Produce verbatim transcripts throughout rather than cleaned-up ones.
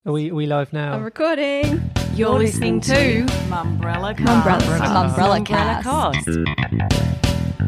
Are we, are we live now? I'm recording. You're, You're listening, listening to Mumbrella Cast. Mumbrella, Mumbrella Cast. Cast.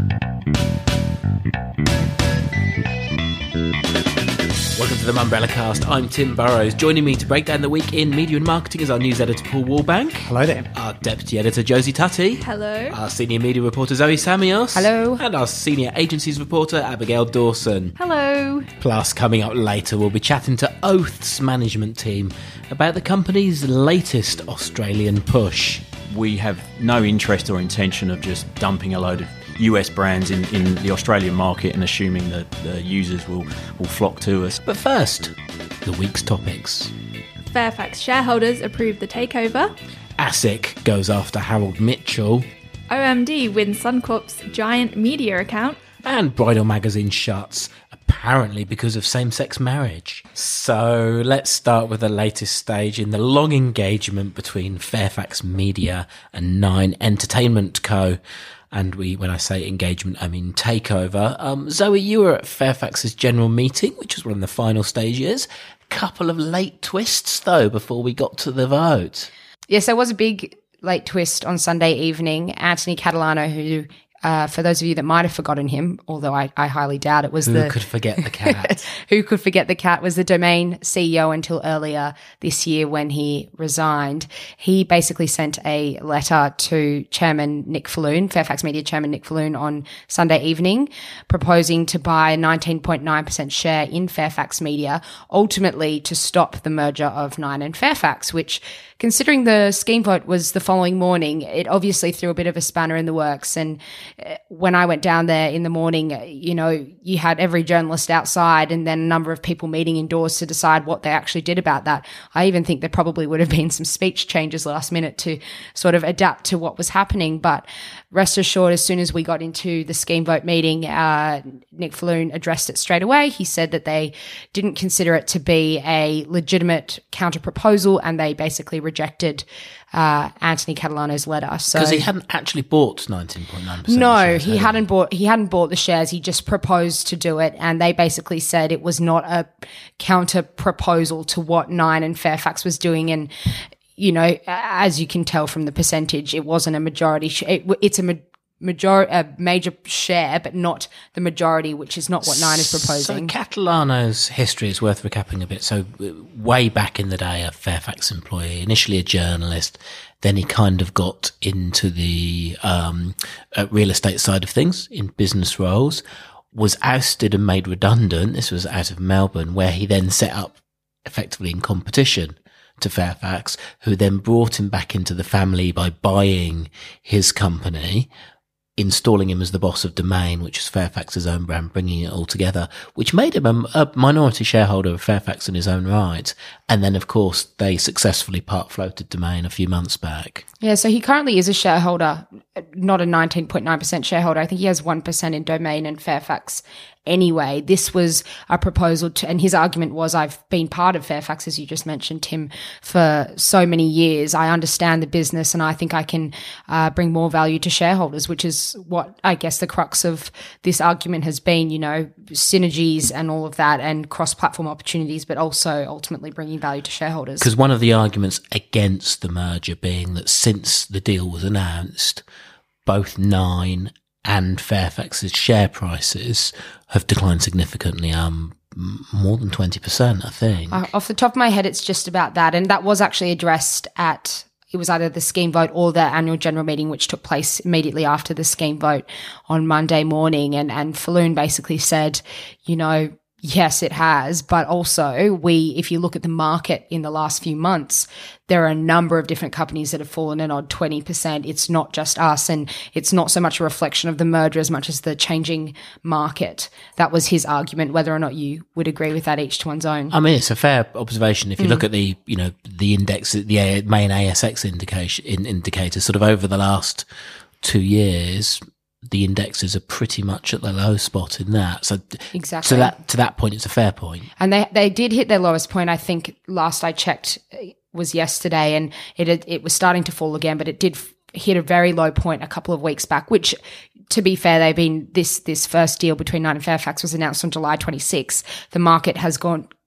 Welcome to the Mumbrella Cast. I'm Tim Burrows. Joining me to break down the week in media and marketing is our news editor Paul Wallbank. Hello there. Our deputy editor Josie Tutty. Hello. Our senior media reporter Zoe Samios. Hello. And our senior agencies reporter Abigail Dawson. Hello. Plus, coming up later, we'll be chatting to Oath's management team about the company's latest Australian push. We have no interest or intention of just dumping a load of U S brands in, in the Australian market and assuming that the users will, will flock to us. But first, the week's topics. Fairfax shareholders approved the takeover. ASIC goes after Harold Mitchell. O M D wins Suncorp's giant media account. And Bridal Magazine shuts, apparently because of same-sex marriage. So let's start with the latest stage in the long engagement between Fairfax Media and Nine Entertainment Co. And we, when I say engagement, I mean takeover. Um, Zoe, you were at Fairfax's general meeting, which was one of the final stages. Couple of late twists, though, before we got to the vote. Yes, there was a big late twist on Sunday evening. Anthony Catalano, who, uh, for those of you that might have forgotten him, although I, I highly doubt it, was who the... Who could forget the cat? Who could forget the cat was the Domain C E O until earlier this year when he resigned. He basically sent a letter to Chairman Nick Falloon, Fairfax Media Chairman Nick Falloon, on Sunday evening, proposing to buy a nineteen point nine percent share in Fairfax Media, ultimately to stop the merger of Nine and Fairfax, which, considering the scheme vote was the following morning, it obviously threw a bit of a spanner in the works. And when I went down there in the morning, you know, you had every journalist outside and then a number of people meeting indoors to decide what they actually did about that. I even think there probably would have been some speech changes last minute to sort of adapt to what was happening. But rest assured, as soon as we got into the scheme vote meeting, uh, Nick Falloon addressed it straight away. He said that they didn't consider it to be a legitimate counter proposal and they basically rejected uh, Anthony Catalano's letter. So because he hadn't actually bought nineteen point nine percent. No, he hadn't bought. He hadn't bought the shares. He just proposed to do it, and they basically said it was not a counter proposal to what Nine and Fairfax was doing. And you know, as you can tell from the percentage, it wasn't a majority. Sh- it, it's a ma- major a major share, but not the majority, which is not what Nine is proposing. So Catalano's history is worth recapping a bit. So way back in the day, a Fairfax employee, initially a journalist, then he kind of got into the um, uh, real estate side of things in business roles, was ousted and made redundant. This was out of Melbourne, where he then set up effectively in competition to Fairfax, who then brought him back into the family by buying his company, installing him as the boss of Domain, which is Fairfax's own brand, bringing it all together, which made him a, a minority shareholder of Fairfax in his own right. And then, of course, they successfully part-floated Domain a few months back. Yeah, so he currently is a shareholder, not a nineteen point nine percent shareholder. I think he has one percent in Domain and Fairfax anyway. This was a proposal to, and his argument was, I've been part of Fairfax, as you just mentioned, Tim, for so many years. I understand the business and I think I can uh, bring more value to shareholders, which is what I guess the crux of this argument has been, you know, synergies and all of that and cross-platform opportunities, but also ultimately bringing value to shareholders. Because one of the arguments against the merger being that since the deal was announced, both Nine and Fairfax's share prices have declined significantly, um, more than twenty percent, I think. Uh, off the top of my head, it's just about that. And that was actually addressed at, it was either the scheme vote or the annual general meeting, which took place immediately after the scheme vote on Monday morning. And, and Falloon basically said, you know, yes, it has, but also we, if you look at the market in the last few months, there are a number of different companies that have fallen an odd twenty percent. It's not just us, and it's not so much a reflection of the merger as much as the changing market. That was his argument. Whether or not you would agree with that, each to one's own. I mean, it's a fair observation. If you mm. look at the, you know, the index, the main A S X indication, in, indicators, sort of over the last two years, the indexes are pretty much at the low spot in that. So exactly. So that to that point, it's a fair point. And they they did hit their lowest point. I think last I checked was yesterday, and it it was starting to fall again, but it did hit a very low point a couple of weeks back. Which, to be fair, they've been this this first deal between Nine and Fairfax was announced on July twenty-sixth. The market has gone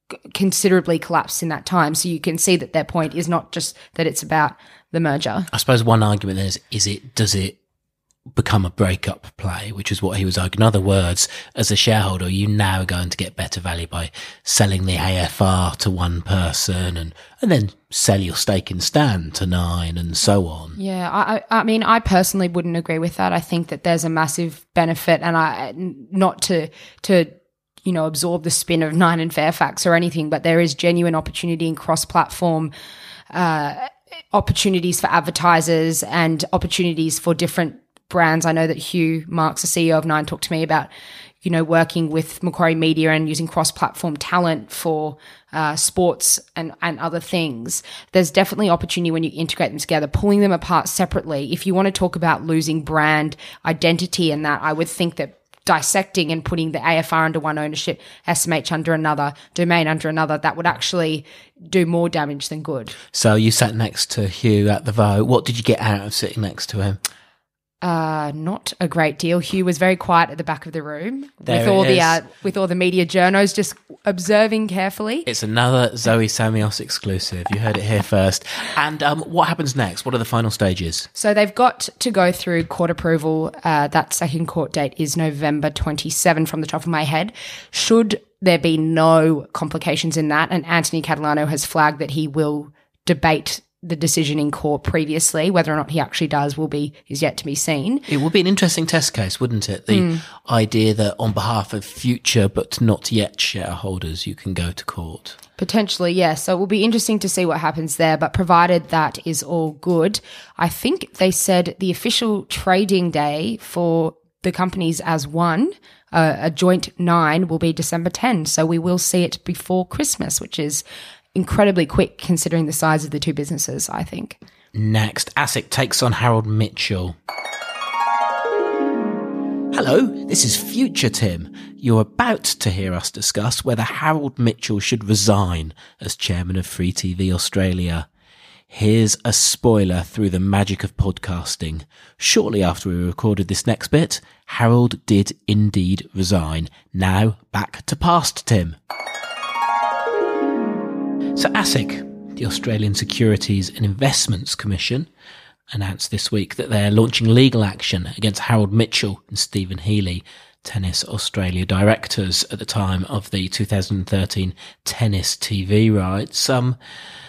considerably collapsed in that time. So you can see that their point is not just that it's about the merger. I suppose one argument is, is it, does it become a breakup play, which is what he was arguing. In other words, as a shareholder, you now are going to get better value by selling the A F R to one person and, and then sell your stake in Stan to nine and so on. Yeah, I, I mean, I personally wouldn't agree with that. I think that there's a massive benefit, and I not to to you know absorb the spin of Nine and Fairfax or anything, but there is genuine opportunity in cross-platform uh, opportunities for advertisers and opportunities for different brands. I know that Hugh Marks, the C E O of Nine, talked to me about, you know, working with Macquarie Media and using cross-platform talent for uh, sports and, and other things. There's definitely opportunity when you integrate them together. Pulling them apart separately, if you want to talk about losing brand identity and that, I would think that dissecting and putting the A F R under one ownership, S M H under another, Domain under another, that would actually do more damage than good. So you sat next to Hugh at the vote. What did you get out of sitting next to him? Uh, not a great deal. Hugh was very quiet at the back of the room there with all is. the uh, with all the media journos just observing carefully. It's another Zoe Samios exclusive. You heard it here first. And um, what happens next? What are the final stages? So they've got to go through court approval. Uh, that second court date is November twenty-seventh from the top of my head. Should there be no complications in that, and Anthony Catalano has flagged that he will debate the decision in court previously. Whether or not he actually does will be is yet to be seen. It would be an interesting test case, wouldn't it? The mm. idea that on behalf of future but not yet shareholders, you can go to court. Potentially, yes. So it will be interesting to see what happens there. But provided that is all good, I think they said the official trading day for the companies as one, uh, a joint nine, will be December tenth. So we will see it before Christmas, which is incredibly quick considering the size of the two businesses, I think. Next, ASIC takes on Harold Mitchell. Hello, this is Future Tim. You're about to hear us discuss whether Harold Mitchell should resign as chairman of Free T V Australia. Here's a spoiler through the magic of podcasting. Shortly after we recorded this next bit, Harold did indeed resign. Now, back to past Tim. So ASIC, the Australian Securities and Investments Commission, announced this week that they're launching legal action against Harold Mitchell and Stephen Healy, Tennis Australia directors at the time of the two thousand thirteen tennis T V rights. Um,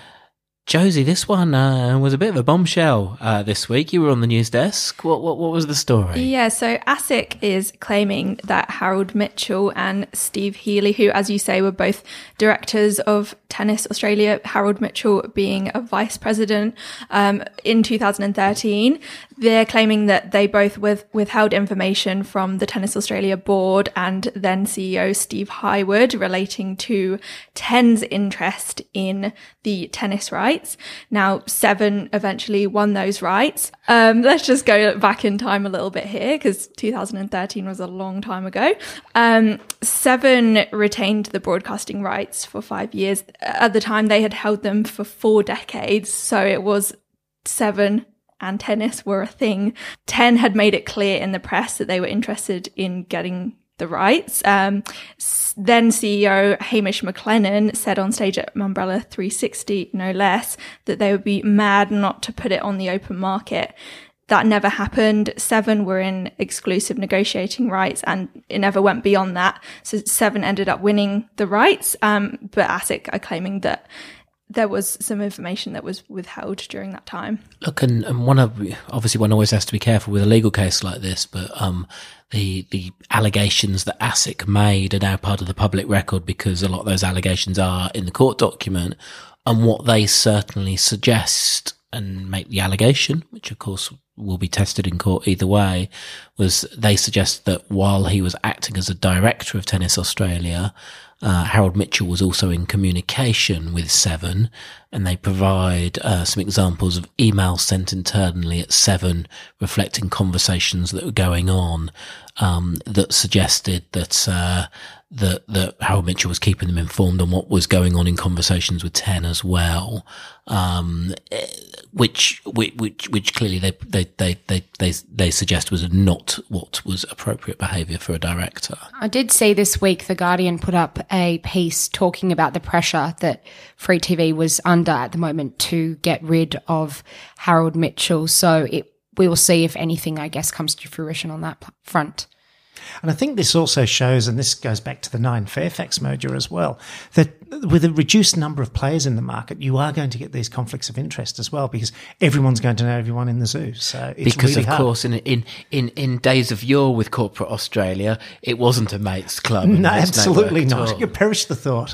Josie, this one uh, was a bit of a bombshell uh, this week. You were on the news desk. What, what what was the story? Yeah, so ASIC is claiming that Harold Mitchell and Steve Healy, who, as you say, were both directors of Tennis Australia, Harold Mitchell being a vice president um, in two thousand thirteen, they're claiming that they both with, withheld information from the Tennis Australia board and then C E O Steve Hywood relating to Ten's interest in the tennis rights. Now, Seven eventually won those rights. Um, let's just go back in time a little bit here because two thousand thirteen was a long time ago. Um, Seven retained the broadcasting rights for five years. At the time, they had held them for four decades. So it was Seven and tennis were a thing. Ten had made it clear in the press that they were interested in getting the rights. Um, then C E O Hamish McLennan said on stage at Umbrella three sixty, no less, that they would be mad not to put it on the open market. That never happened. Seven were in exclusive negotiating rights and it never went beyond that. So Seven ended up winning the rights. Um, but ASIC are claiming that there was some information that was withheld during that time. Look, and, and one of, obviously one always has to be careful with a legal case like this, but um, the the allegations that ASIC made are now part of the public record because a lot of those allegations are in the court document, and what they certainly suggest and make the allegation, which of course will be tested in court either way, was they suggest that while he was acting as a director of Tennis Australia, Uh, Harold Mitchell was also in communication with Seven, and they provide uh, some examples of emails sent internally at Seven reflecting conversations that were going on um, that suggested that, uh, that that Harold Mitchell was keeping them informed on what was going on in conversations with Ten as well. Um, which which which clearly they they they they they, they suggest was not what was appropriate behaviour for a director. I did see this week The Guardian put up a piece talking about the pressure that Free T V was under at the moment to get rid of Harold Mitchell. So it, we will see if anything, I guess, comes to fruition on that front. And I think this also shows, and this goes back to the Nine Fairfax merger as well, that with a reduced number of players in the market, you are going to get these conflicts of interest as well, because everyone's going to know everyone in the zoo. So it's because really of hard. course, in in in in days of yore with corporate Australia, it wasn't a mates club. No, There's absolutely no work at not. all. You perish the thought.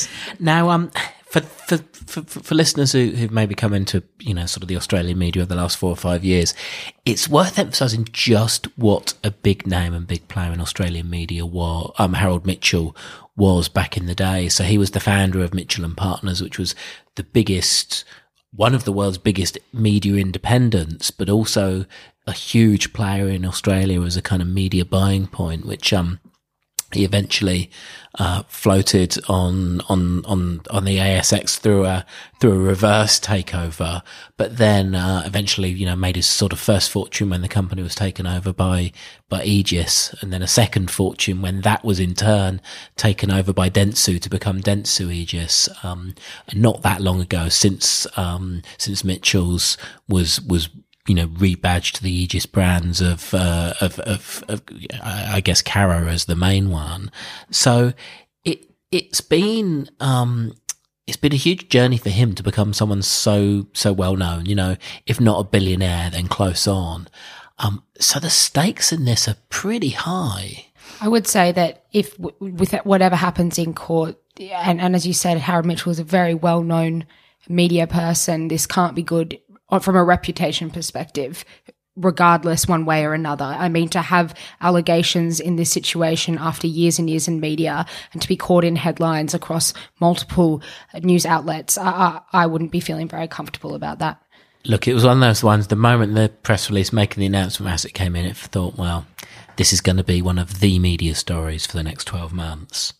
Now, um, for, for for for listeners who who've maybe come into, you know, sort of the Australian media over the last four or five years, it's worth emphasising just what a big name and big player in Australian media was. Um, Harold Mitchell was back in the day. So he was the founder of Mitchell and Partners, which was the biggest, one of the world's biggest media independents, but also a huge player in Australia as a kind of media buying point, which um. He eventually uh, floated on on on on the A S X through a through a reverse takeover, but then uh, eventually, you know, made his sort of first fortune when the company was taken over by by Aegis, and then a second fortune when that was in turn taken over by Dentsu to become Dentsu Aegis. Um, and not that long ago, since um, since Mitchell's was was. you know, rebadged the Aegis brands of, uh, of, of, of, I guess, Cara as the main one. So it, it's been, um, it's been a huge journey for him to become someone so, so well known, you know, if not a billionaire, then close on. Um, so the stakes in this are pretty high. I would say that if w- with whatever happens in court, and, and as you said, Harold Mitchell is a very well-known media person, this can't be good from a reputation perspective, regardless one way or another. I mean, to have allegations in this situation after years and years in media and to be caught in headlines across multiple news outlets, I, I, I wouldn't be feeling very comfortable about that. Look, it was one of those ones, the moment the press release making the announcement as it came in, it thought, well, this is going to be one of the media stories for the next twelve months.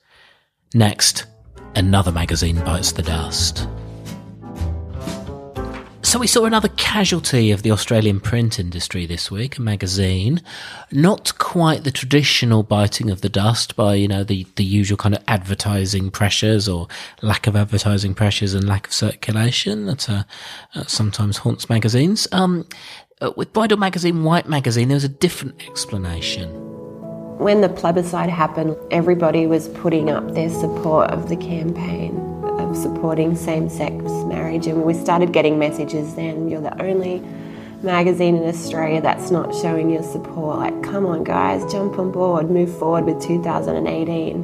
Next, another magazine bites the dust. So we saw another casualty of the Australian print industry this week, a magazine. Not quite the traditional biting of the dust by, you know, the, the usual kind of advertising pressures or lack of advertising pressures and lack of circulation that uh, uh, sometimes haunts magazines. Um, uh, with Bridal Magazine, White Magazine, there was a different explanation. When the plebiscite happened, everybody was putting up their support of the campaign of supporting same-sex marriage, and we started getting messages then, you're the only magazine in Australia that's not showing your support. Like, come on guys, jump on board, move forward with two thousand eighteen.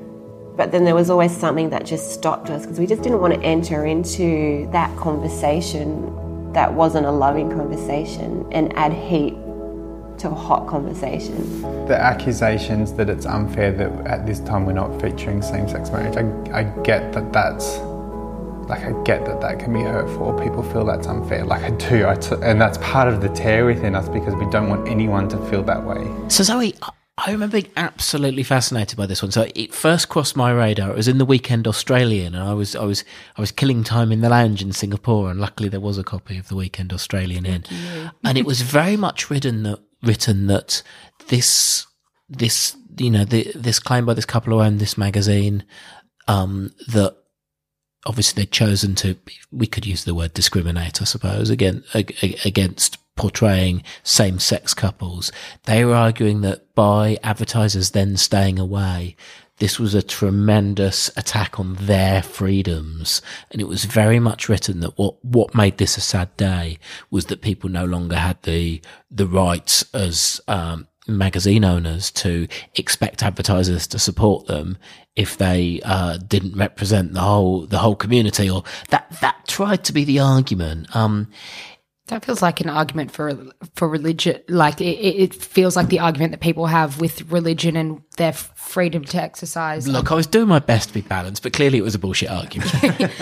But then there was always something that just stopped us because we just didn't want to enter into that conversation that wasn't a loving conversation and add heat to a hot conversation. The accusations that it's unfair that at this time we're not featuring same-sex marriage, I, I get that that's, like I get that that can be hurtful. People feel that's unfair, like I do, I t- and that's part of the tear within us because we don't want anyone to feel that way. So Zoe, I remember being absolutely fascinated by this one. So it first crossed my radar. It was in the Weekend Australian, and I was I was I was killing time in the lounge in Singapore, and luckily there was a copy of the Weekend Australian in, and it was very much written that written that this this you know the, this claim by this couple who owned this magazine, um, that obviously they'd chosen to, we could use the word discriminate, I suppose, again against portraying same-sex couples. They were arguing that by advertisers then staying away, this was a tremendous attack on their freedoms. And it was very much written that what, what made this a sad day was that people no longer had the, the rights as, um, magazine owners to expect advertisers to support them if they, uh, didn't represent the whole, the whole community, or that, that tried to be the argument. Um, That feels like an argument for for religion. Like it, it feels like the argument that people have with religion and their freedom to exercise. Look, I was doing my best to be balanced, but clearly it was a bullshit argument.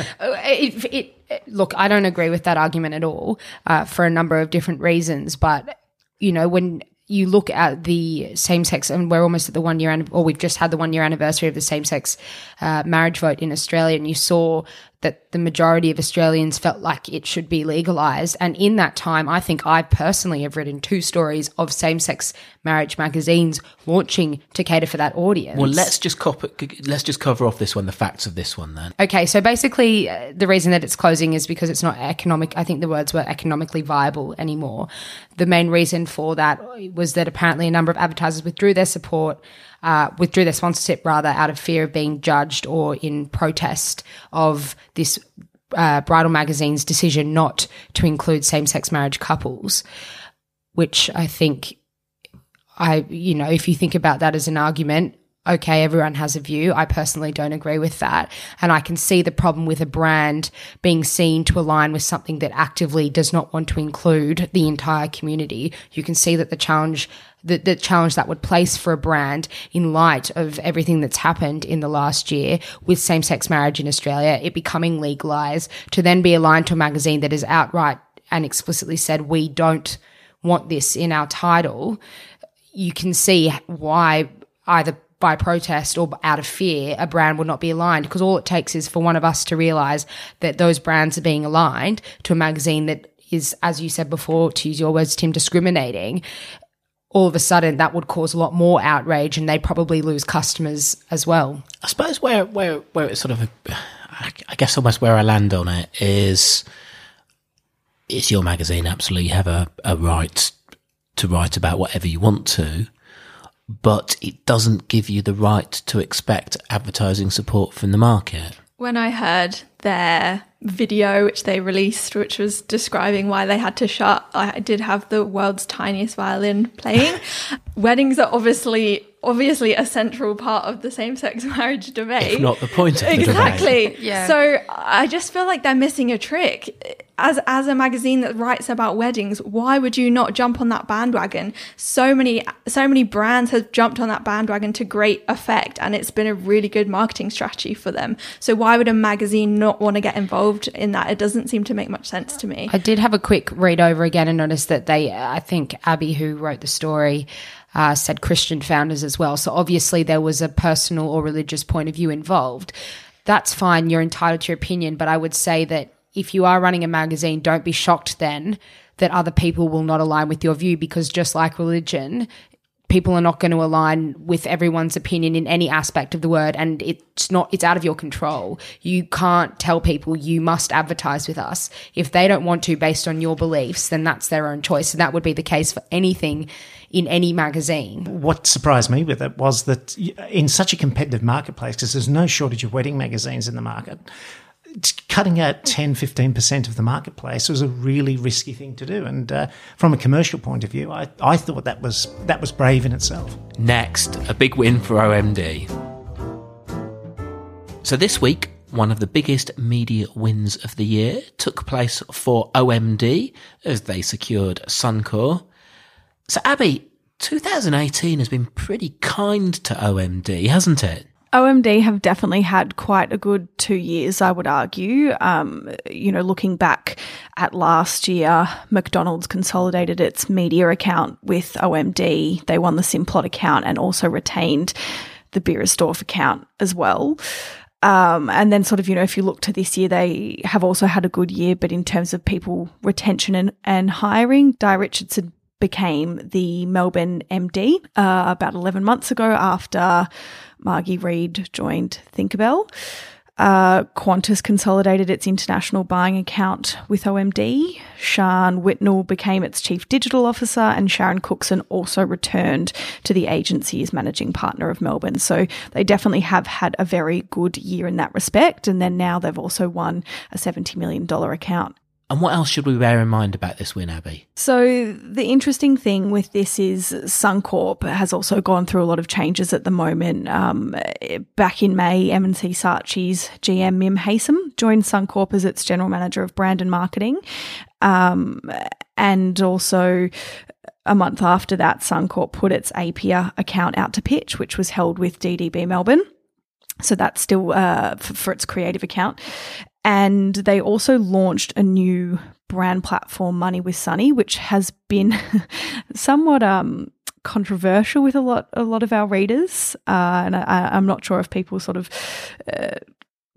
it, it, it, look, I don't agree with that argument at all uh, for a number of different reasons. But, you know, when you look at the same-sex, and we're almost at the one-year, or we've just had the one-year anniversary of the same-sex uh, marriage vote in Australia, and you saw that the majority of Australians felt like it should be legalised. And in that time, I think I personally have written two stories of same-sex marriage magazines launching to cater for that audience. Well, let's just cop it, let's just cover off this one, the facts of this one then. Okay, so basically uh, the reason that it's closing is because it's not economic. I think the words were economically viable anymore. The main reason for that was that apparently a number of advertisers withdrew their support, uh, withdrew their sponsorship rather, out of fear of being judged or in protest of this uh, bridal magazine's decision not to include same-sex marriage couples, which I think, I you know, if you think about that as an argument, okay, everyone has a view. I personally don't agree with that. And I can see the problem with a brand being seen to align with something that actively does not want to include the entire community. You can see that the challenge the, the challenge that would place for a brand in light of everything that's happened in the last year with same-sex marriage in Australia, it becoming legalised, to then be aligned to a magazine that is outright and explicitly said, we don't want this in our title. You can see why either by protest or out of fear, a brand would not be aligned, because all it takes is for one of us to realise that those brands are being aligned to a magazine that is, as you said before, to use your words, Tim, discriminating. All of a sudden that would cause a lot more outrage and they'd probably lose customers as well. I suppose where where where it's sort of, a, I guess almost where I land on it is, it's your magazine, absolutely. You have a, a right to write about whatever you want to, but it doesn't give you the right to expect advertising support from the market. When I heard their video, which they released, which was describing why they had to shut, I did have the world's tiniest violin playing. Weddings are obviously obviously a central part of the same-sex marriage debate. If not the point of the exactly. debate. Yeah. So I just feel like they're missing a trick. As as a magazine that writes about weddings, why would you not jump on that bandwagon? So many so many brands have jumped on that bandwagon to great effect, and it's been a really good marketing strategy for them. So why would a magazine not want to get involved in that? It doesn't seem to make much sense to me. I did have a quick read over again and noticed that they, I think Abby, who wrote the story, uh, said Christian founders as well. So obviously there was a personal or religious point of view involved. That's fine. You're entitled to your opinion, but I would say that if you are running a magazine, don't be shocked then that other people will not align with your view, because just like religion, people are not going to align with everyone's opinion in any aspect of the word, and it's not, it's out of your control. You can't tell people you must advertise with us. If they don't want to based on your beliefs, then that's their own choice. And that would be the case for anything in any magazine. What surprised me with it was that in such a competitive marketplace, because there's no shortage of wedding magazines in the market, cutting out ten, fifteen percent of the marketplace was a really risky thing to do. And uh, from a commercial point of view, I, I thought that was that was brave in itself. Next, a big win for O M D. So this week, one of the biggest media wins of the year took place for O M D as they secured Suncorp. So Abby, two thousand eighteen has been pretty kind to O M D, hasn't it? O M D have definitely had quite a good two years, I would argue. Um, you know, looking back at last year, McDonald's consolidated its media account with O M D. They won the Simplot account and also retained the Beiersdorf account as well. Um, and then sort of, you know, if you look to this year, they have also had a good year, but in terms of people retention and, and hiring, Di Richardson became the Melbourne M D uh, about eleven months ago after Margie Reid joined Tinkerbell. Uh, Qantas consolidated its international buying account with O M D. Sian Whitnell became its chief digital officer, and Sharon Cookson also returned to the agency as managing partner of Melbourne. So they definitely have had a very good year in that respect. And then now they've also won a seventy million dollars account. And what else should we bear in mind about this win, Abby? So the interesting thing with this is Suncorp has also gone through a lot of changes at the moment. Um, back in May, M and C Saatchi's G M Mim Haysom joined Suncorp as its general manager of brand and marketing. Um, and also a month after that, Suncorp put its Apia account out to pitch, which was held with D D B Melbourne. So that's still uh, for, for its creative account. And they also launched a new brand platform, Money with Sunny, which has been somewhat um, controversial with a lot, a lot of our readers. Uh, and I, I'm not sure if people sort of uh,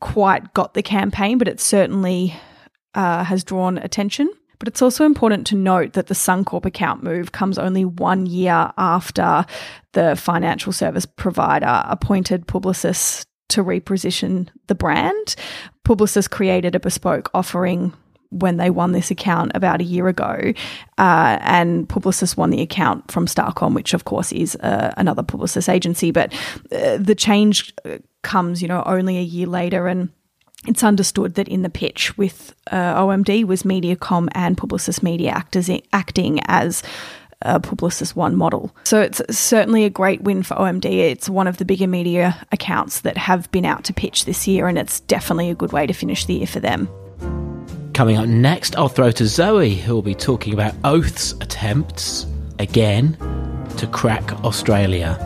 quite got the campaign, but it certainly uh, has drawn attention. But it's also important to note that the Suncorp account move comes only one year after the financial service provider appointed Publicis to reposition the brand. Publicis created a bespoke offering when they won this account about a year ago, uh, and Publicis won the account from Starcom, which of course is uh, another Publicis agency. But uh, the change comes, you know, only a year later, and it's understood that in the pitch with uh, O M D was Mediacom and Publicis Media actors acting as a Publicis One model. So it's certainly a great win for O M D. It's one of the bigger media accounts that have been out to pitch this year, and it's definitely a good way to finish the year for them. Coming up next, I'll throw to Zoe, who will be talking about Oath's attempts, again, to crack Australia.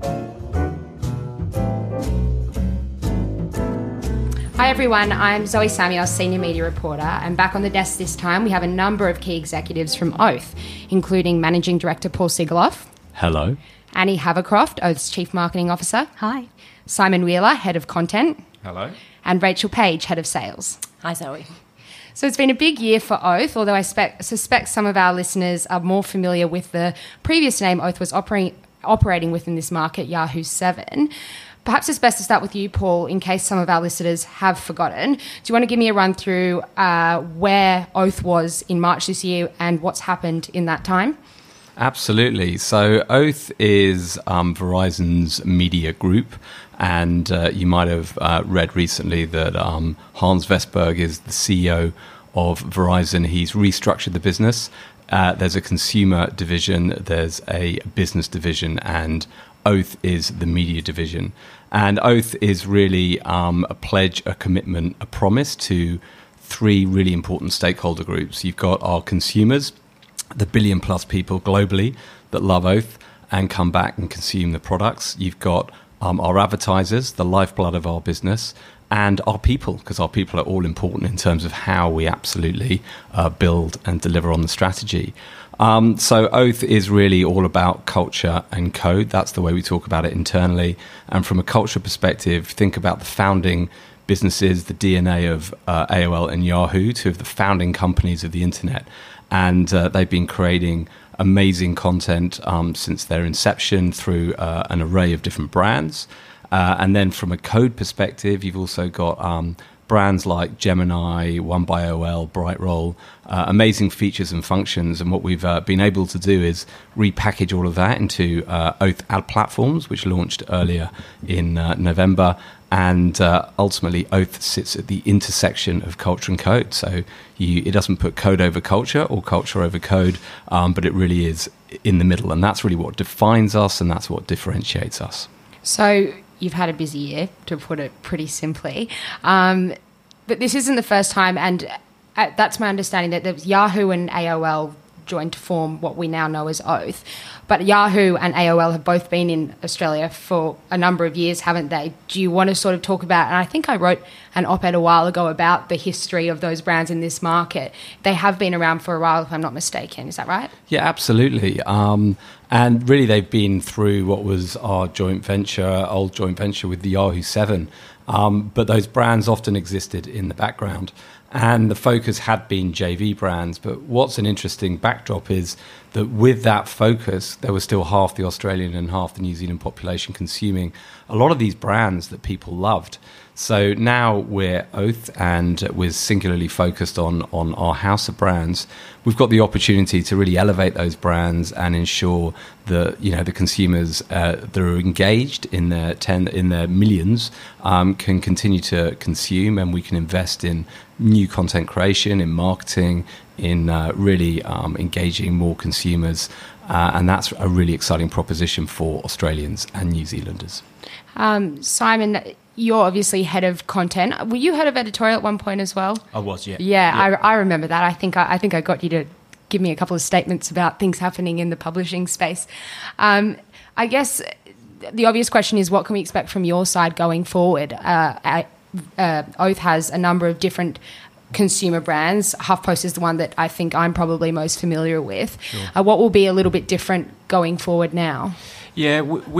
Hi everyone, I'm Zoe Samuel, Senior Media Reporter, and back on the desk this time we have a number of key executives from Oath, including Managing Director Paul Siegeloff. Hello. Annie Havercroft, Oath's Chief Marketing Officer. Hi. Simon Wheeler, Head of Content. Hello. And Rachel Page, Head of Sales. Hi, Zoe. So it's been a big year for Oath, although I spe- suspect some of our listeners are more familiar with the previous name Oath was operating operating within this market, Yahoo seven. Perhaps it's best to start with you, Paul, in case some of our listeners have forgotten. Do you want to give me a run through uh, where Oath was in March this year and what's happened in that time? Absolutely. So Oath is um, Verizon's media group, and uh, you might have uh, read recently that um, Hans Vestberg is the C E O of Verizon. He's restructured the business. Uh, there's a consumer division, there's a business division, and Oath is the media division. And Oath is really um, a pledge, a commitment, a promise to three really important stakeholder groups. You've got our consumers, the billion plus people globally that love Oath and come back and consume the products. You've got um, our advertisers, the lifeblood of our business, and our people, because our people are all important in terms of how we absolutely uh, build and deliver on the strategy. Um, so Oath is really all about culture and code. That's the way we talk about it internally. And from a culture perspective, think about the founding businesses, the D N A of uh, A O L and Yahoo, two of the founding companies of the internet. And uh, they've been creating amazing content um, since their inception through uh, an array of different brands. Uh, and then from a code perspective, you've also got um, brands like Gemini, One by O L, Brightroll, uh, amazing features and functions. And what we've uh, been able to do is repackage all of that into uh, Oath ad platforms, which launched earlier in uh, November. And uh, ultimately, Oath sits at the intersection of culture and code. So you, it doesn't put code over culture or culture over code, um, but it really is in the middle. And that's really what defines us, and that's what differentiates us. So you've had a busy year, to put it pretty simply. Um, but this isn't the first time, and uh, that's my understanding, that there was Yahoo and A O L joined to form what we now know as Oath. But Yahoo and A O L have both been in Australia for a number of years, haven't they? Do you want to sort of talk about, and I think I wrote an op-ed a while ago about the history of those brands in this market. They have been around for a while, if I'm not mistaken. Is that right? Yeah, absolutely. Um, and really, they've been through what was our joint venture, old joint venture with the Yahoo seven. Um, but those brands often existed in the background. And the focus had been J V brands. But what's an interesting backdrop is that with that focus, there was still half the Australian and half the New Zealand population consuming a lot of these brands that people loved. So now we're Oath, and we're singularly focused on, on our house of brands. We've got the opportunity to really elevate those brands and ensure that, you know, the consumers uh, that are engaged in their ten in their millions um, can continue to consume, and we can invest in new content creation, in marketing, in uh, really um, engaging more consumers, uh, and that's a really exciting proposition for Australians and New Zealanders. Um, Simon, you're obviously head of content. Were you head of editorial at one point as well? I was, yeah. Yeah, yeah. I, I remember that. I think I, I think I got you to give me a couple of statements about things happening in the publishing space. Um, I guess the obvious question is, what can we expect from your side going forward? Uh, I, uh, Oath has a number of different consumer brands. HuffPost is the one that I think I'm probably most familiar with. Sure. Uh, what will be a little bit different going forward now? Yeah, we've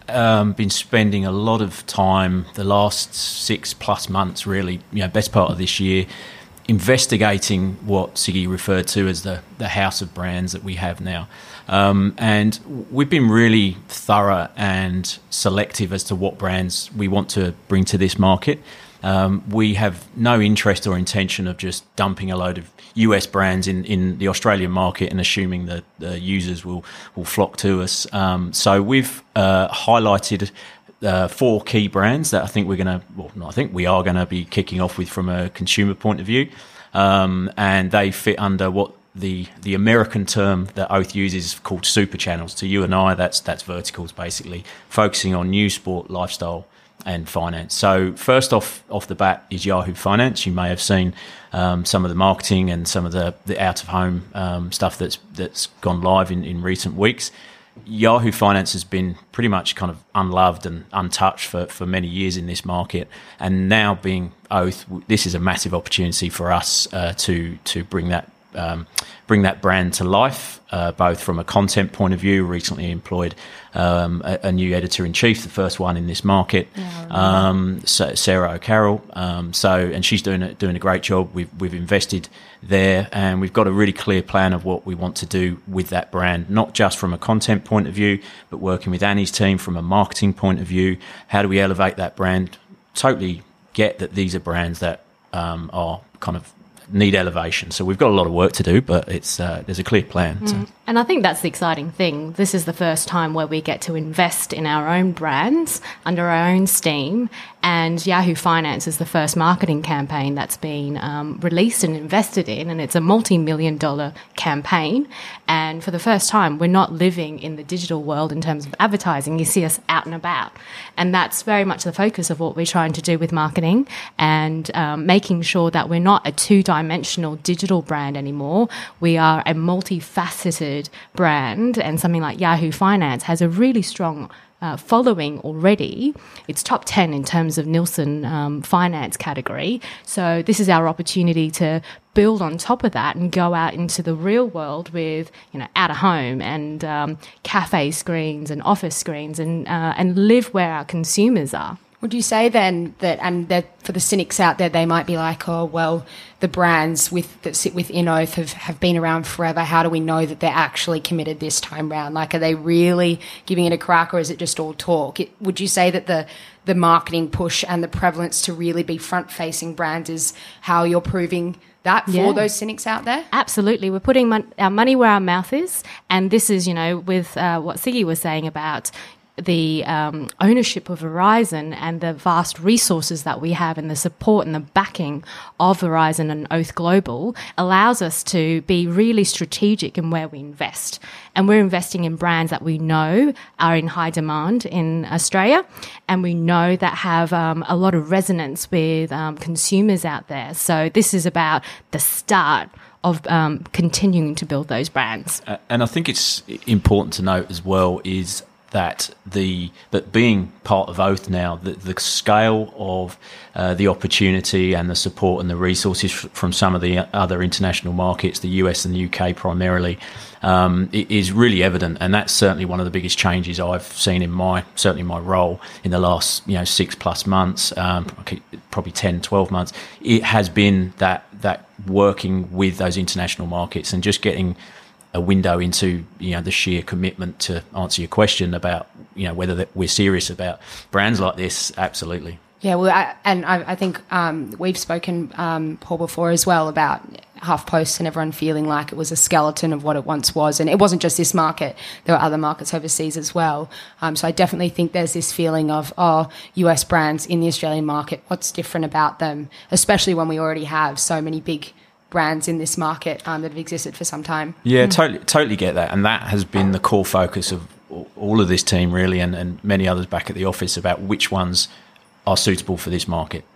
um, been spending a lot of time the last six plus months, really, you know, best part of this year, investigating what Siggy referred to as the, the house of brands that we have now. Um, and we've been really thorough and selective as to what brands we want to bring to this market. Um, we have no interest or intention of just dumping a load of U S brands in, in the Australian market and assuming that the users will, will flock to us. Um, so we've uh, highlighted uh, four key brands that I think we're going to, well, no, I think we are going to be kicking off with from a consumer point of view. Um, and they fit under what the the American term that Oath uses is called super channels. To you and I, that's that's verticals, basically, focusing on news, sport, lifestyle, and finance. So first off off the bat is Yahoo Finance. You may have seen um, some of the marketing and some of the, the out-of-home um, stuff that's that's gone live in, in recent weeks. Yahoo Finance has been pretty much kind of unloved and untouched for, for many years in this market, and now being Oath, this is a massive opportunity for us uh, to to bring that um, bring that brand to life, uh, both from a content point of view. Recently employed um, a, a new editor-in-chief, the first one in this market, yeah, um, so Sarah O'Carroll. Um, so, and she's doing a, doing a great job. We've we've invested there, and we've got a really clear plan of what we want to do with that brand, not just from a content point of view, but working with Annie's team from a marketing point of view. How do we elevate that brand? Totally get that these are brands that um, are kind of need elevation. So we've got a lot of work to do, but it's uh, there's a clear plan. Mm. So. And I think that's the exciting thing. This is the first time where we get to invest in our own brands under our own steam. And Yahoo Finance is the first marketing campaign that's been um, released and invested in, and it's a multi-million dollar campaign. And for the first time, we're not living in the digital world in terms of advertising. You see us out and about. And that's very much the focus of what we're trying to do with marketing, and um, making sure that we're not a two-dimensional digital brand anymore. We are a multifaceted brand, and something like Yahoo Finance has a really strong Uh, following already. It's top ten in terms of Nielsen um, finance category. So this is our opportunity to build on top of that and go out into the real world with, you know, out of home and um, cafe screens and office screens, and uh, and live where our consumers are. Would you say then that, and that for the cynics out there, they might be like, oh, well, the brands with that sit within Oath have, have been around forever. How do we know that they're actually committed this time round? Like, are they really giving it a crack, or is it just all talk? It, would you say that the the marketing push and the prevalence to really be front-facing brands is how you're proving that for yeah. those cynics out there? Absolutely. We're putting mon- our money where our mouth is. And this is, you know, with uh, what Siggy was saying about the um, ownership of Verizon and the vast resources that we have, and the support and the backing of Verizon and Oath Global allows us to be really strategic in where we invest. And we're investing in brands that we know are in high demand in Australia, and we know that have um, a lot of resonance with um, consumers out there. So this is about the start of um, continuing to build those brands. Uh, and I think it's important to note as well is that the that being part of Oath now, the, the scale of uh, the opportunity and the support and the resources f- from some of the other international markets, the U S and the U K primarily, um, it is really evident, and that's certainly one of the biggest changes I've seen in my certainly my role in the last you know six plus months, um, probably ten, twelve months. It has been that that working with those international markets and just getting a window into you know the sheer commitment to answer your question about you know whether that we're serious about brands like this. Absolutely. Yeah, well, I, and I, I think um, we've spoken, um, Paul, before as well about HuffPost and everyone feeling like it was a skeleton of what it once was. And it wasn't just this market. There were other markets overseas as well. Um, so I definitely think there's this feeling of, oh, U S brands in the Australian market, what's different about them, especially when we already have so many big brands in this market um, that have existed for some time. Yeah, mm. totally, totally get that. And that has been the core focus of all of this team, really, and, and many others back at the office, about which ones are suitable for this market.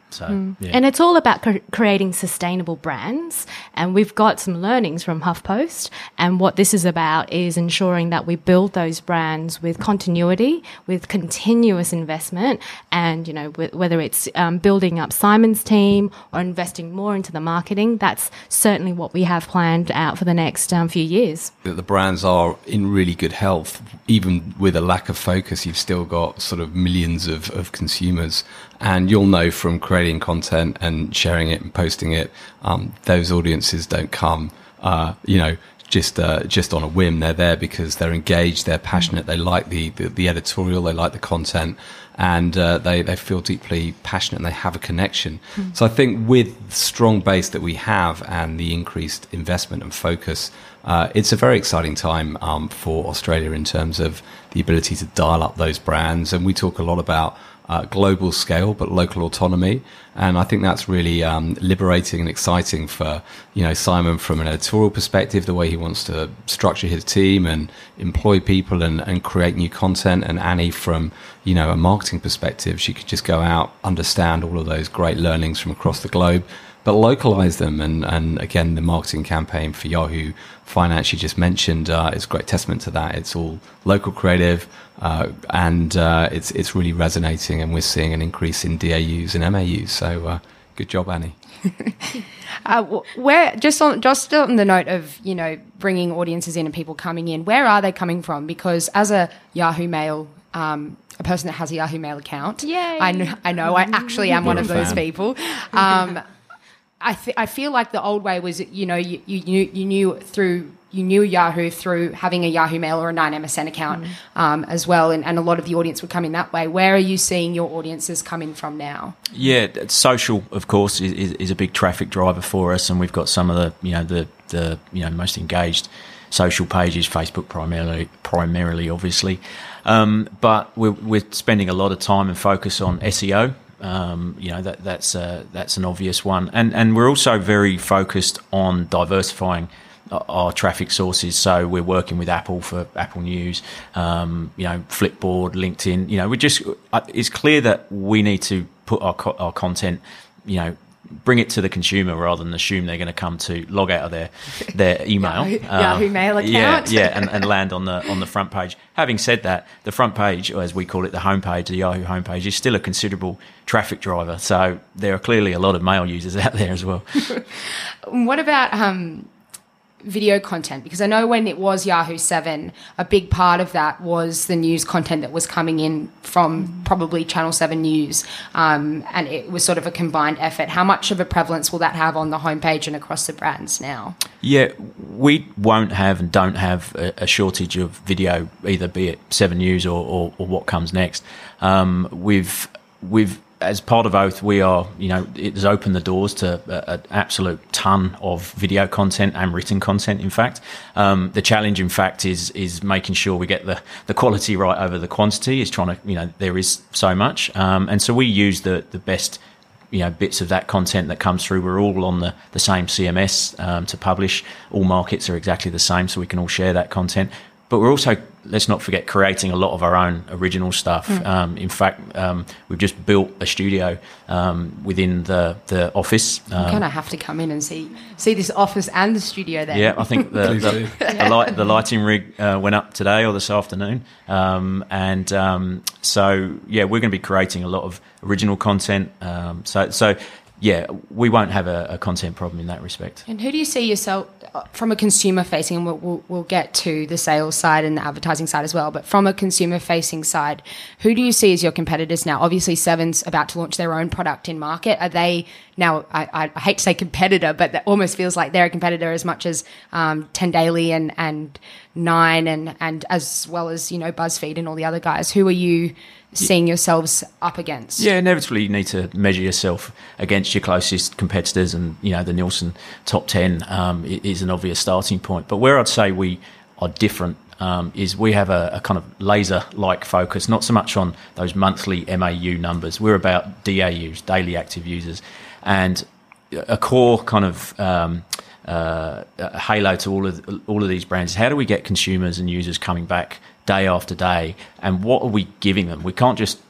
So, Mm. yeah. And it's all about cr- creating sustainable brands. And we've got some learnings from HuffPost. And what this is about is ensuring that we build those brands with continuity, with continuous investment. And, you know, w- whether it's um, building up Simon's team or investing more into the marketing, that's certainly what we have planned out for the next um, few years. That the brands are in really good health. Even with a lack of focus, you've still got sort of millions of, of consumers. And you'll know from creating content and sharing it and posting it, um, those audiences don't come, uh, you know, just uh, just on a whim. They're there because they're engaged, they're passionate, they like the, the, the editorial, they like the content, and uh, they, they feel deeply passionate and they have a connection. Mm. So I think with the strong base that we have and the increased investment and focus, uh, it's a very exciting time um, for Australia in terms of the ability to dial up those brands. And we talk a lot about Uh, global scale, but local autonomy. And I think that's really um, liberating and exciting for, you know, Simon from an editorial perspective, the way he wants to structure his team and employ people and, and create new content. And Annie from, you know, a marketing perspective, she could just go out, understand all of those great learnings from across the globe, but localize them. And, and again, the marketing campaign for Yahoo Finance you just mentioned uh, is a great testament to that. It's all local creative, uh, and uh, it's it's really resonating, and we're seeing an increase in D A Us and M A Us. So uh, good job, Annie. uh, where just on just on the note of, you know, bringing audiences in and people coming in, where are they coming from? Because as a Yahoo Mail um, a person that has a Yahoo Mail account, Yay. I know I know I actually am You're one of a those fan. people. Um, I th- I feel like the old way was, you know, you, you knew you knew through you knew Yahoo through having a Yahoo Mail or a nine M S N account mm. um, as well, and, and a lot of the audience would come in that way. Where are you seeing your audiences come in from now? Yeah, social, of course, is, is, is a big traffic driver for us, and we've got some of the you know the the you know most engaged social pages, Facebook primarily, primarily obviously, um, but we're we're spending a lot of time and focus on S E O. Um, you know that that's uh, that's an obvious one, and and we're also very focused on diversifying our, our traffic sources. So we're working with Apple for Apple News, um, you know, Flipboard, LinkedIn. You know, we just uh, it's clear that we need to put our co- our content, you know, bring it to the consumer rather than assume they're going to come to log out of their their email, Yahoo, uh, Yahoo Mail account. yeah, yeah, and, and land on the on the front page. Having said that, the front page, or as we call it, the homepage, the Yahoo homepage, is still a considerable traffic driver. So there are clearly a lot of mail users out there as well. What about um, video content? Because I know when it was Yahoo seven, a big part of that was the news content that was coming in from probably Channel seven News, um, and it was sort of a combined effort. How much of a prevalence will that have on the homepage and across the brands now? Yeah, we won't have and don't have a, a shortage of video, either be it seven News or, or, or what comes next. Um, we've we've as part of Oath, we are, you know, it has opened the doors to an absolute ton of video content and written content, in fact. Um, the challenge, in fact, is is making sure we get the, the quality right over the quantity, is trying to, you know, there is so much. Um, and so we use the, the best, you know, bits of that content that comes through. We're all on the, the same C M S um, to publish. All markets are exactly the same, so we can all share that content. But we're also, let's not forget, creating a lot of our own original stuff. Mm. Um, in fact, um, we've just built a studio um, within the, the office. Um, I'm going to have to come in and see see this office and the studio there. Yeah, I think the, the, the, light, the lighting rig uh, went up today or this afternoon. Um, and um, so, yeah, we're going to be creating a lot of original content. Um, so, so yeah, we won't have a, a content problem in that respect. And who do you see yourself from a consumer facing, and we'll, we'll, we'll get to the sales side and the advertising side as well, but from a consumer facing side, who do you see as your competitors now? Obviously, Seven's about to launch their own product in market. Are they now, I, I hate to say competitor, but that almost feels like they're a competitor as much as um, ten Daily and, and Nine and, and as well as, you know, BuzzFeed and all the other guys. Who are you seeing yourselves up against? Yeah, inevitably you need to measure yourself against your closest competitors, and, you know, the Nielsen top ten um, is an obvious starting point. But where I'd say we are different um, is we have a, a kind of laser-like focus, not so much on those monthly M A U numbers. We're about D A Us, daily active users, and a core kind of um, uh, halo to all of all of these brands is how do we get consumers and users coming back day after day, and what are we giving them? We can't just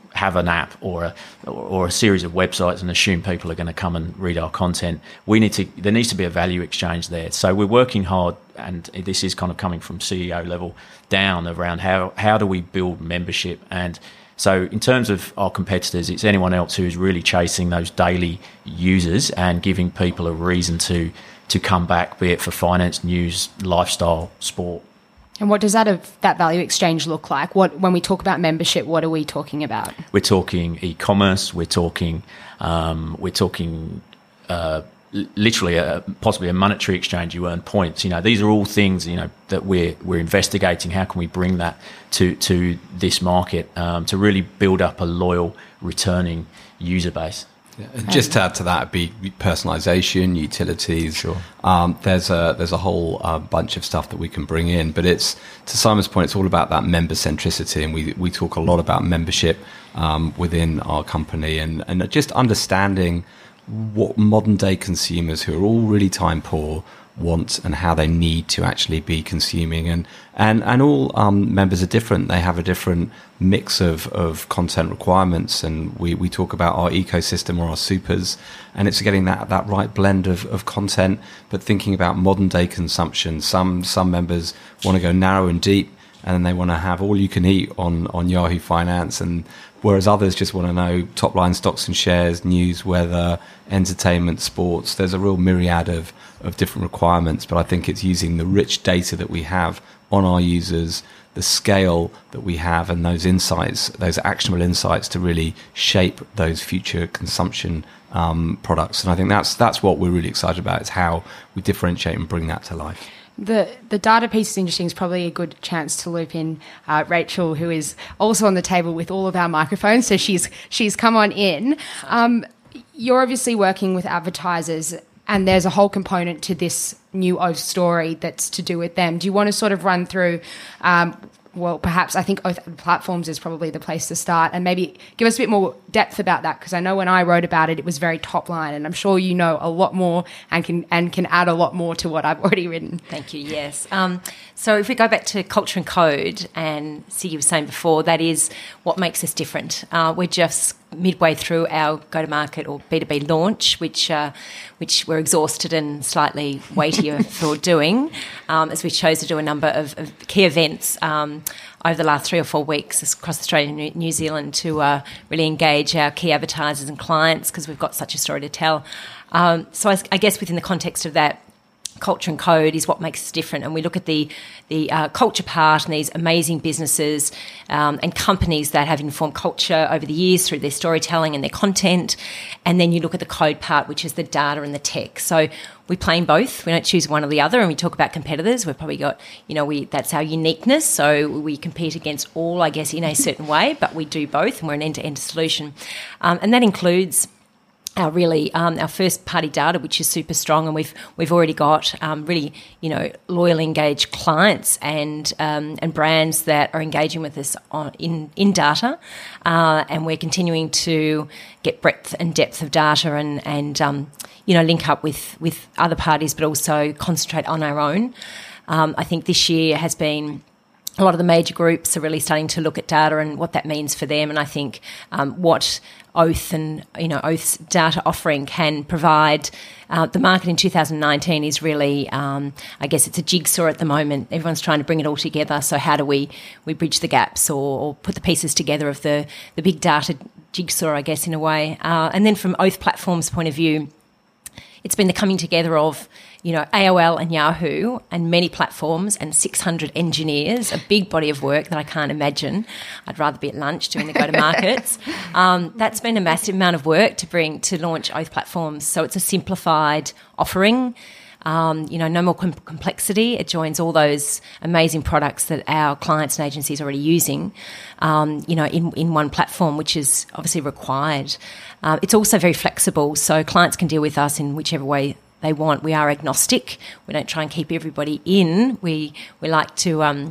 have an app or a or, or a series of websites and assume people are going to come and read our content. We need to. There needs to be a value exchange there. So we're working hard, and this is kind of coming from C E O level down around how how do we build membership. And so in terms of our competitors, it's anyone else who is really chasing those daily users and giving people a reason to to come back, be it for finance, news, lifestyle, sport. And what does that that value exchange look like? What when we talk about membership, what are we talking about? We're talking e-commerce. We're talking um, we're talking uh, literally a, possibly a monetary exchange. You earn points. You know, these are all things you know that we're we're investigating. How can we bring that to to this market um, to really build up a loyal, returning user base? And just to add to that, be personalization, utilities. Sure. Um, there's a there's a whole uh, bunch of stuff that we can bring in, but it's to Simon's point, it's all about that member centricity, and we we talk a lot about membership um, within our company, and and just understanding what modern day consumers who are all really time poor want and how they need to actually be consuming, and and and all um, members are different. They have a different mix of of content requirements, and we we talk about our ecosystem or our supers, and it's getting that that right blend of of content, but thinking about modern day consumption. Some some members want to go narrow and deep, and then they want to have all you can eat on on Yahoo Finance, and whereas others just want to know top line stocks and shares, news, weather, entertainment, sports. There's a real myriad of of different requirements, but I think it's using the rich data that we have on our users, the scale that we have, and those insights, those actionable insights, to really shape those future consumption um, products. And I think that's that's what we're really excited about, is how we differentiate and bring that to life. The the data piece is interesting. It's probably a good chance to loop in uh, Rachel, who is also on the table with all of our microphones. So she's she's come on in. Um, you're obviously working with advertisers, and there's a whole component to this new Oath story that's to do with them. Do you want to sort of run through, um, well, perhaps I think Oath Platforms is probably the place to start, and maybe give us a bit more depth about that, because I know when I wrote about it, it was very top line, and I'm sure you know a lot more and can and can add a lot more to what I've already written. Thank you, yes. Um, so if we go back to culture and code, and Siggy was saying before, that is what makes us different. Uh, we're just midway through our go-to-market or B two B launch, which uh, which we're exhausted and slightly weightier for doing, um, as we chose to do a number of, of key events um, over the last three or four weeks across Australia and New Zealand to uh, really engage our key advertisers and clients, because we've got such a story to tell. Um, so I, I guess within the context of that, culture and code is what makes us different, and we look at the the uh, culture part and these amazing businesses um, and companies that have informed culture over the years through their storytelling and their content, and then you look at the code part, which is the data and the tech. So we play in both. We don't choose one or the other. And we talk about competitors. We've probably got, you know, we that's our uniqueness. So we compete against all, I guess, in a certain way, but we do both, and we're an end-to-end solution, um, and that includes our really um, our first party data, which is super strong, and we've we've already got um, really you know loyal, engaged clients and um, and brands that are engaging with us on, in in data, uh, and we're continuing to get breadth and depth of data and and um, you know link up with with other parties, but also concentrate on our own. Um, I think this year has been. A lot of the major groups are really starting to look at data and what that means for them, and I think um, what Oath and you know Oath's data offering can provide. Uh, the market in two thousand nineteen is really, um, I guess, it's a jigsaw at the moment. Everyone's trying to bring it all together. So how do we we bridge the gaps or, or put the pieces together of the the big data jigsaw, I guess, in a way. Uh, and then from Oath Platforms' point of view, it's been the coming together of, you know, A O L and Yahoo and many platforms and six hundred engineers, a big body of work that I can't imagine. I'd rather be at lunch doing the go-to-markets. um, that's been a massive amount of work to bring to launch Oath Platforms. So it's a simplified offering, um, you know, no more com- complexity. It joins all those amazing products that our clients and agencies are already using, um, you know, in, in one platform, which is obviously required. Uh, it's also very flexible, so clients can deal with us in whichever way they want. We are agnostic. We don't try and keep everybody in. We we like to um,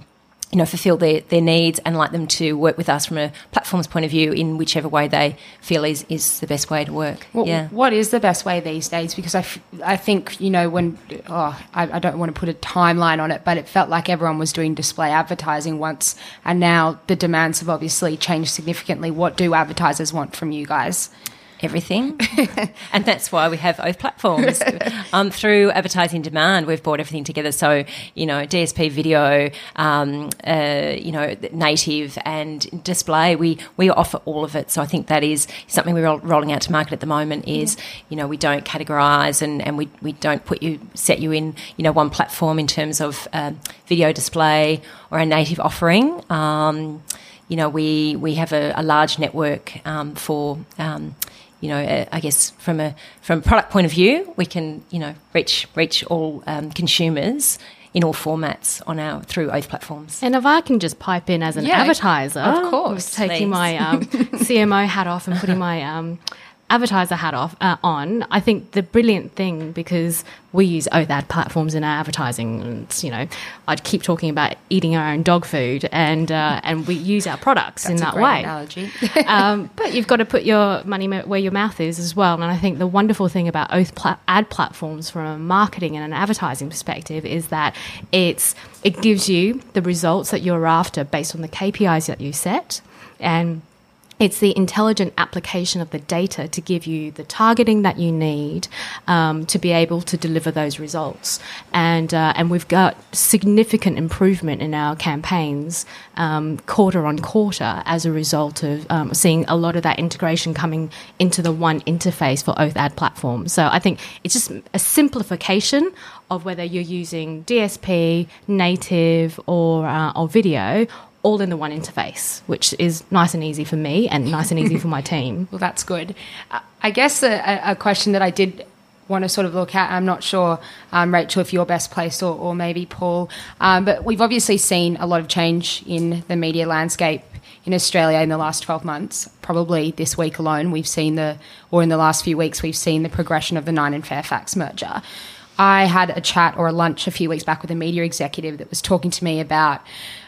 you know, fulfill their, their needs and like them to work with us from a platform's point of view in whichever way they feel is, is the best way to work. Well, yeah. What is the best way these days? Because I, f- I think, you know, when, oh, I, I don't want to put a timeline on it, but it felt like everyone was doing display advertising once, and now the demands have obviously changed significantly. What do advertisers want from you guys? Everything. And that's why we have Oath Platforms. um, through advertising demand, we've brought everything together. So, you know, D S P video, um, uh, you know, native and display, we, we offer all of it. So I think that is something we're rolling out to market at the moment is, you know, we don't categorise and, and we, we don't put you, set you in, you know, one platform in terms of um, video display or a native offering. Um, you know, we, we have a, a large network um, for... Um, You know, uh, I guess from a from a product point of view, we can you know reach reach all um, consumers in all formats on our through Oath Platforms. And if I can just pipe in as an Yeah, advertiser, of course, taking please. my um, C M O hat off and putting my um, advertiser hat off uh, on, I think the brilliant thing, because we use Oath ad platforms in our advertising, and you know, I'd keep talking about eating our own dog food, and uh, and we use our products That's in a that great way. Analogy. um, but you've got to put your money where your mouth is as well. And I think the wonderful thing about Oath pla- ad platforms from a marketing and an advertising perspective is that it's it gives you the results that you're after based on the K P Is that you set, and it's the intelligent application of the data to give you the targeting that you need um, to be able to deliver those results. And uh, and we've got significant improvement in our campaigns um, quarter on quarter as a result of um, seeing a lot of that integration coming into the one interface for Oath ad platforms. So I think it's just a simplification of whether you're using D S P, native, or uh, or video, all in the one interface, which is nice and easy for me and nice and easy for my team. Well, that's good. Uh, I guess a, a question that I did want to sort of look at, I'm not sure, um, Rachel, if you're best placed or, or maybe Paul, um, but we've obviously seen a lot of change in the media landscape in Australia in the last twelve months. Probably this week alone, we've seen the, or in the last few weeks, we've seen the progression of the Nine and Fairfax merger. I had a chat or a lunch a few weeks back with a media executive that was talking to me about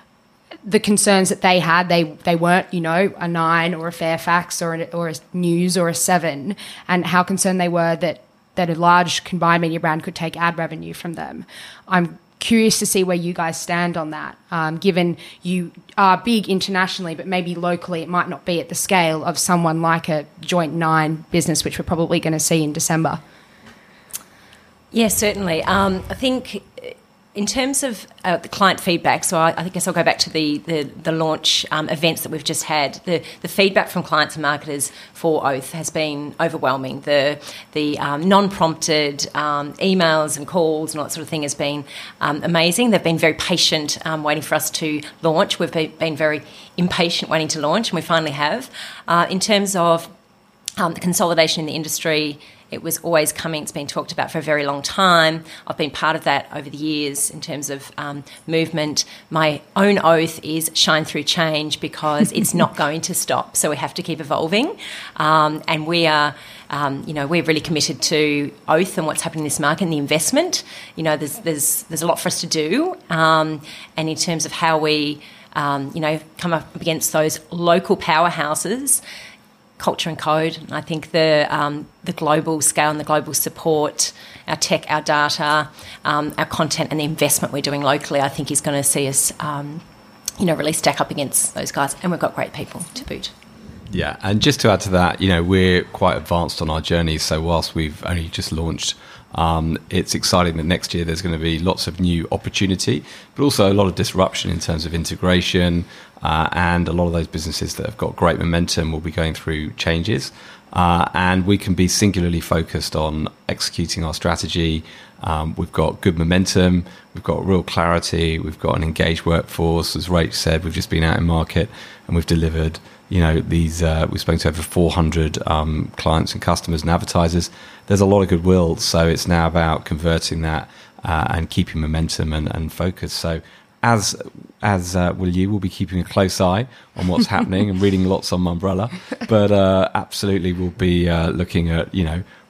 the concerns that they had. They they weren't, you know, a Nine or a Fairfax or a, or a News or a Seven, and how concerned they were that that a large combined media brand could take ad revenue from them. I'm curious to see where you guys stand on that, um, given you are big internationally, but maybe locally it might not be at the scale of someone like a joint Nine business, which we're probably going to see in December. Yes, certainly. Um, I think in terms of uh, the client feedback, so I, I guess I'll go back to the the, the launch um, events that we've just had. The the feedback from clients and marketers for Oath has been overwhelming. The the um, non-prompted um, emails and calls and all that sort of thing has been um, amazing. They've been very patient, um, waiting for us to launch. We've been, been very impatient waiting to launch, and we finally have. Uh, in terms of um, the consolidation in the industry, it was always coming. It's been talked about for a very long time. I've been part of that over the years in terms of um, movement. My own oath is shine through change, because it's not going to stop. So we have to keep evolving. Um, and we are, um, you know, we're really committed to Oath and what's happening in this market and the investment. You know, there's there's there's a lot for us to do. Um, and in terms of how we, um, you know, come up against those local powerhouses, Culture and Code. I think the um, the global scale and the global support, our tech, our data, um, our content, and the investment we're doing locally, I think is going to see us, um, you know, really stack up against those guys. And we've got great people to boot. Yeah, and just to add to that, you know, we're quite advanced on our journey. So whilst we've only just launched, um, it's exciting that next year there's going to be lots of new opportunity, but also a lot of disruption in terms of integration. Uh, and a lot of those businesses that have got great momentum will be going through changes. Uh, and we can be singularly focused on executing our strategy. Um, we've got good momentum. We've got real clarity. We've got an engaged workforce. As Rach said, we've just been out in market and we've delivered, you know, these, uh, we've spoken to over four hundred um, clients and customers and advertisers. There's a lot of goodwill. So it's now about converting that uh, and keeping momentum and, and focus. So As as uh, will you, we'll be keeping a close eye on what's happening and reading lots on Mumbrella. But uh, absolutely, we'll be uh, looking at, you know,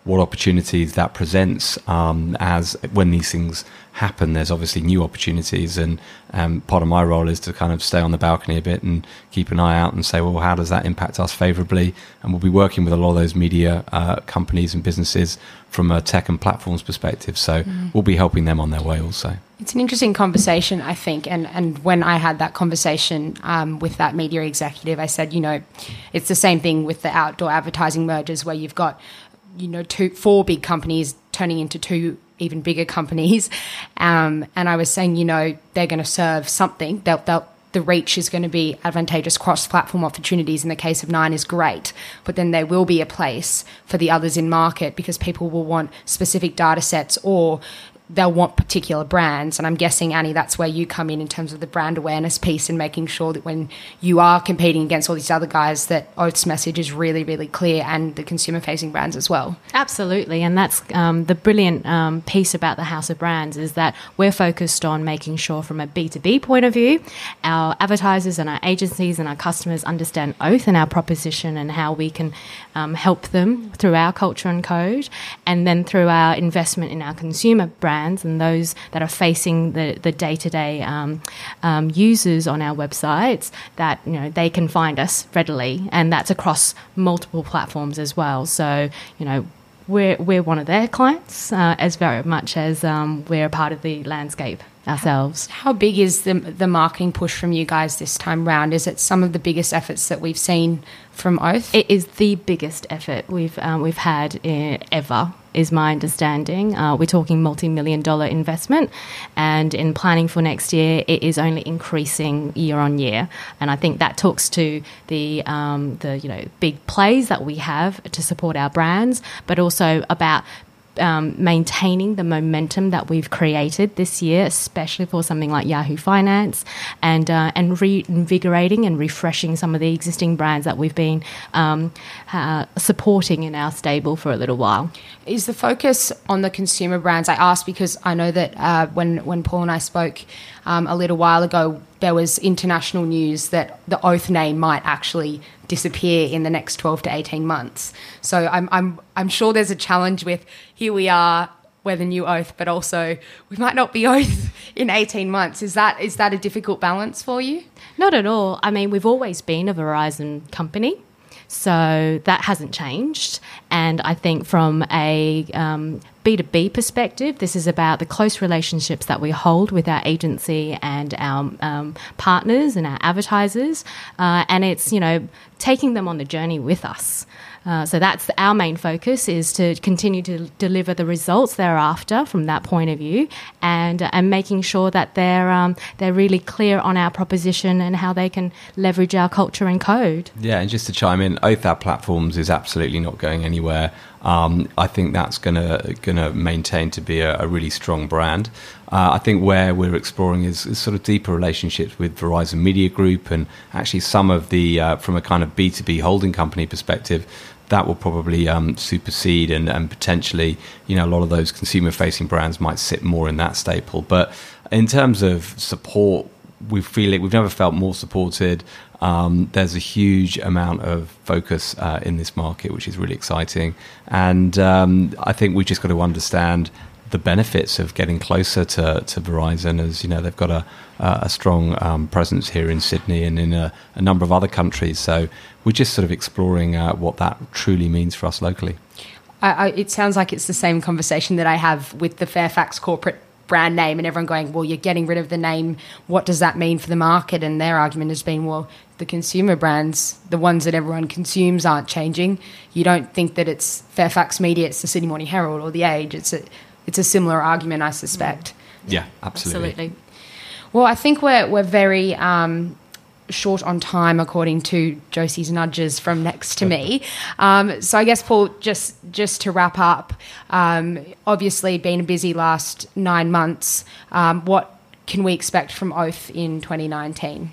what opportunities that presents um, as when these things happen. There's obviously new opportunities, and um, part of my role is to kind of stay on the balcony a bit and keep an eye out and say, well, how does that impact us favourably? And we'll be working with a lot of those media uh, companies and businesses from a tech and platforms perspective. So mm. we'll be helping them on their way also. It's an interesting conversation, I think. And, and when I had that conversation um, with that media executive, I said, you know, it's the same thing with the outdoor advertising mergers where you've got, you know, two, four big companies turning into two even bigger companies. Um, and I was saying, you know, they're going to serve something. They'll, they'll, the reach is going to be advantageous. Cross-platform opportunities in the case of Nine is great, but then there will be a place for the others in market because people will want specific data sets or they'll want particular brands. And I'm guessing, Annie, that's where you come in in terms of the brand awareness piece and making sure that when you are competing against all these other guys that Oath's message is really, really clear, and the consumer-facing brands as well. Absolutely. And that's um, the brilliant um, piece about the House of Brands is that we're focused on making sure from a B two B point of view, our advertisers and our agencies and our customers understand Oath and our proposition and how we can um, help them through our culture and code, and then through our investment in our consumer brands and those that are facing the, the day-to-day um, um, users on our websites, that you know they can find us readily, and that's across multiple platforms as well. So you know we're we're one of their clients uh, as very much as um, we're a part of the landscape ourselves. How big is the the marketing push from you guys this time round? Is it some of the biggest efforts that we've seen from Oath? It is the biggest effort we've um, we've had uh, ever, is my understanding. Uh, we're talking multi-million dollar investment, and in planning for next year, it is only increasing year on year. And I think that talks to the um, the you know big plays that we have to support our brands, but also about Um, maintaining the momentum that we've created this year, especially for something like Yahoo Finance, and uh, and reinvigorating and refreshing some of the existing brands that we've been um, uh, supporting in our stable for a little while. Is the focus on the consumer brands? I asked because I know that uh, when, when Paul and I spoke um, a little while ago, there was international news that the Oath name might actually disappear in the next twelve to eighteen months. So I'm I'm I'm sure there's a challenge with, here we are, we're the new Oath, but also we might not be Oath in eighteen months. Is that is that a difficult balance for you? Not at all. I mean, we've always been a Verizon company, so that hasn't changed. And I think from a um, B two B perspective, this is about the close relationships that we hold with our agency and our um, partners and our advertisers. Uh, and it's, you know, taking them on the journey with us. Uh, so that's our main focus, is to continue to deliver the results thereafter from that point of view, and uh, and making sure that they're um, they're really clear on our proposition and how they can leverage our culture and code. Yeah, and just to chime in, Oath App Platforms is absolutely not going anywhere. Um, I think that's gonna gonna maintain to be a, a really strong brand. Uh, I think where we're exploring is, is sort of deeper relationships with Verizon Media Group, and actually some of the uh, from a kind of B two B holding company perspective, that will probably um, supersede and, and potentially, you know, a lot of those consumer-facing brands might sit more in that staple. But in terms of support, we feel it. We've never felt more supported. Um, there's a huge amount of focus uh, in this market, which is really exciting. And um, I think we just got to understand the benefits of getting closer to, to Verizon, as you know, they've got a, a strong um, presence here in Sydney and in a, a number of other countries. So we're just sort of exploring uh, what that truly means for us locally. I, I, it sounds like it's the same conversation that I have with the Fairfax corporate brand name, and everyone going, well, you're getting rid of the name. What does that mean for the market? And their argument has been, well, the consumer brands, the ones that everyone consumes, aren't changing. You don't think that it's Fairfax Media, it's the Sydney Morning Herald or the Age. It's a It's a similar argument, I suspect. Yeah, absolutely. Absolutely. Well, I think we're we're very um, short on time, according to Josie's nudges from next to me. Um, so I guess, Paul, just just to wrap up, um, obviously been a busy last nine months. Um, what can we expect from Oath in twenty nineteen?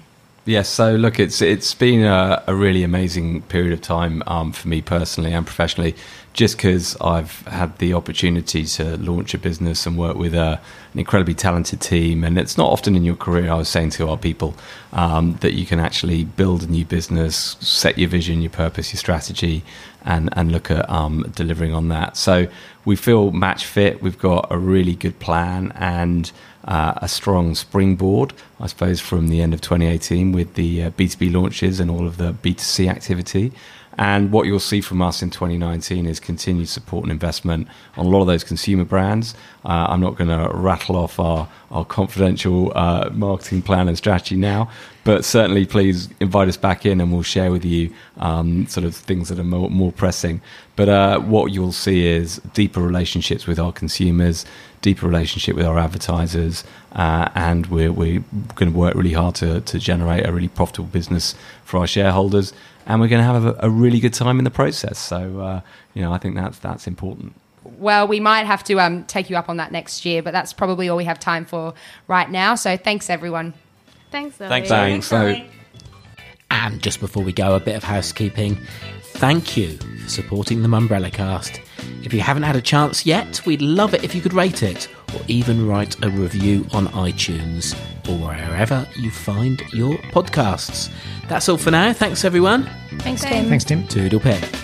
Yes, so look, it's it's been a, a really amazing period of time um, for me personally and professionally, just because I've had the opportunity to launch a business and work with a, an incredibly talented team. And it's not often in your career, I was saying to our people, um, that you can actually build a new business, set your vision, your purpose, your strategy, and, and look at um, delivering on that. So we feel match fit. We've got a really good plan and uh, a strong springboard, I suppose, from the end of twenty eighteen with the uh, B two B launches and all of the B two C activity. And what you'll see from us in twenty nineteen is continued support and investment on a lot of those consumer brands. Uh, I'm not going to rattle off our, our confidential uh, marketing plan and strategy now, but certainly please invite us back in and we'll share with you um, sort of things that are more, more pressing. But uh, what you'll see is deeper relationships with our consumers, deeper relationship with our advertisers, uh, and we're, we're going to work really hard to, to generate a really profitable business for our shareholders. And we're going to have a, a really good time in the process. So, uh, you know, I think that's that's important. Well, we might have to um, take you up on that next year, but that's probably all we have time for right now. So thanks, everyone. Thanks, Zoe. Thanks, thanks. So, and just before we go, a bit of housekeeping. Thank you for supporting the Mumbrella Cast. If you haven't had a chance yet, we'd love it if you could rate it or even write a review on iTunes or wherever you find your podcasts. That's all for now. Thanks, everyone. Thanks, Tim. Thanks, Tim. Toodle pip.